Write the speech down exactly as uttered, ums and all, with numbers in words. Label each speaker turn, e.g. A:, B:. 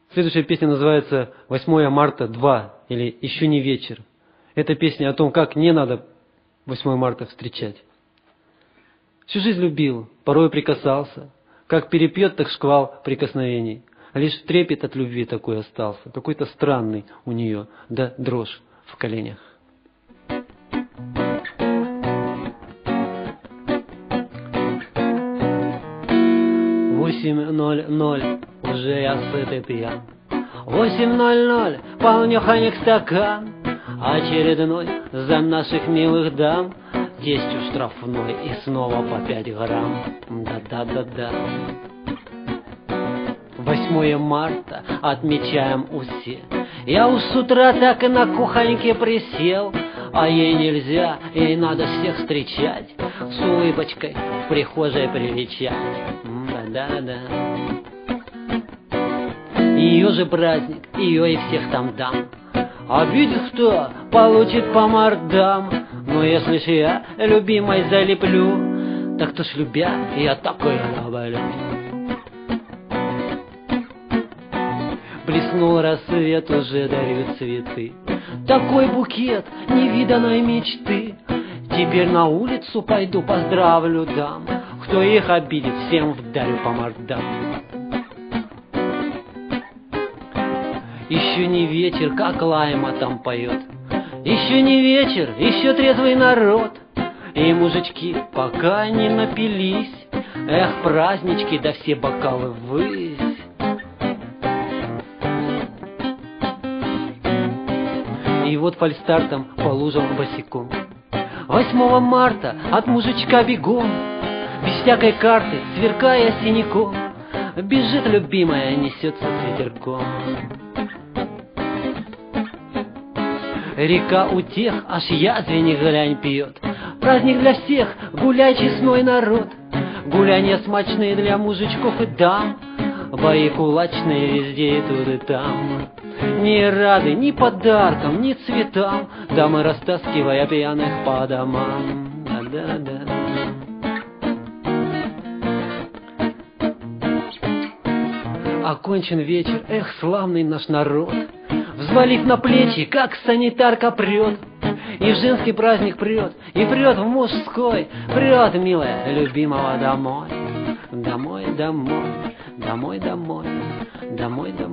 A: Следующая песня называется «восьмое марта два» или «Еще не вечер». Это песня о том, как не надо восьмое марта встречать. Всю жизнь любил, порой прикасался, как перепьет, так шквал прикосновений. Лишь трепет от любви такой остался, какой-то странный у нее, да дрожь в коленях. Восемь ноль ноль, уже я сытый пьян. Восемь ноль ноль, полнёхонек стакан очередной за наших милых дам. Тестью штрафной и снова по пять грамм. Да-да-да-да. Восьмое марта отмечаем усе. Я уж с утра так и на кухоньке присел, а ей нельзя, ей надо всех встречать, с улыбочкой в прихожей привечать. Да-да-да. Ее же праздник, ее и всех там дам. Обидит кто, получит по мордам. Но если ж я любимой залеплю, так то ж любя, я такое говорю. Блеснул рассвет, уже дарю цветы. Такой букет невиданной мечты. Теперь на улицу пойду, поздравлю дам. Кто их обидит, всем вдарю по мордам. Еще не вечер, как Лайма там поет. Еще не вечер, еще трезвый народ. И мужички пока не напились. Эх, празднички, да все бокалы ввысь. И вот фальстартом по лужам босиком. Восьмого марта от мужичка бегом, без всякой карты, сверкая синяком. Бежит любимая, несется с ветерком. Река утех, аж язвенник глянь пьет. Праздник для всех, гуляй, честной народ. Гулянья смачные для мужичков и дам. Бои кулачные везде и тут и там. Не рады ни подаркам, ни цветам, дамы растаскивая пьяных по домам. Да-да-да. Окончен вечер, эх, славный наш народ. Взвалив на плечи, как санитарка прет. И в женский праздник прет, и прет в мужской. Прет, милая, любимого домой. Домой, домой, домой, домой, домой, домой.